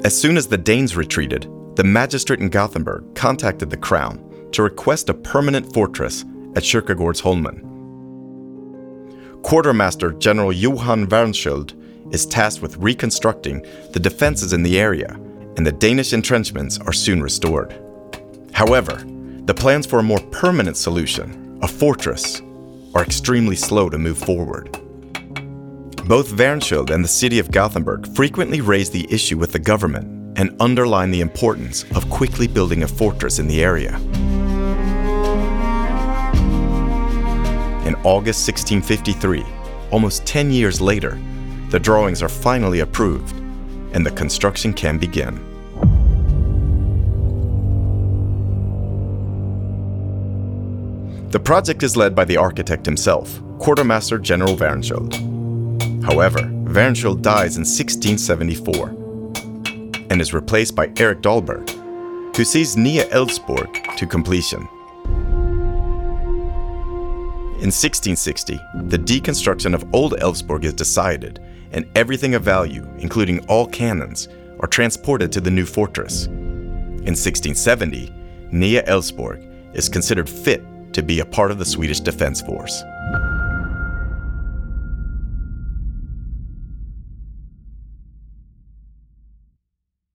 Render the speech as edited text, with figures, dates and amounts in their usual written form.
As soon as the Danes retreated, the magistrate in Gothenburg contacted the crown to request a permanent fortress at Kyrkogårdsholmen. Quartermaster General Johan Wärnskjöld is tasked with reconstructing the defenses in the area, and the Danish entrenchments are soon restored. However, the plans for a more permanent solution, a fortress, are extremely slow to move forward. Both Wärnskjöld and the city of Gothenburg frequently raise the issue with the government and underline the importance of quickly building a fortress in the area. In August 1653, almost 10 years later, the drawings are finally approved and the construction can begin. The project is led by the architect himself, Quartermaster General Wärnskjöld. However, Wärnskjöld dies in 1674 and is replaced by Erik Dahlberg, who sees Nya Älvsborg to completion. In 1660, the deconstruction of Old Älvsborg is decided, and everything of value, including all cannons, are transported to the new fortress. In 1670, Nya Älvsborg is considered fit to be a part of the Swedish Defense Force.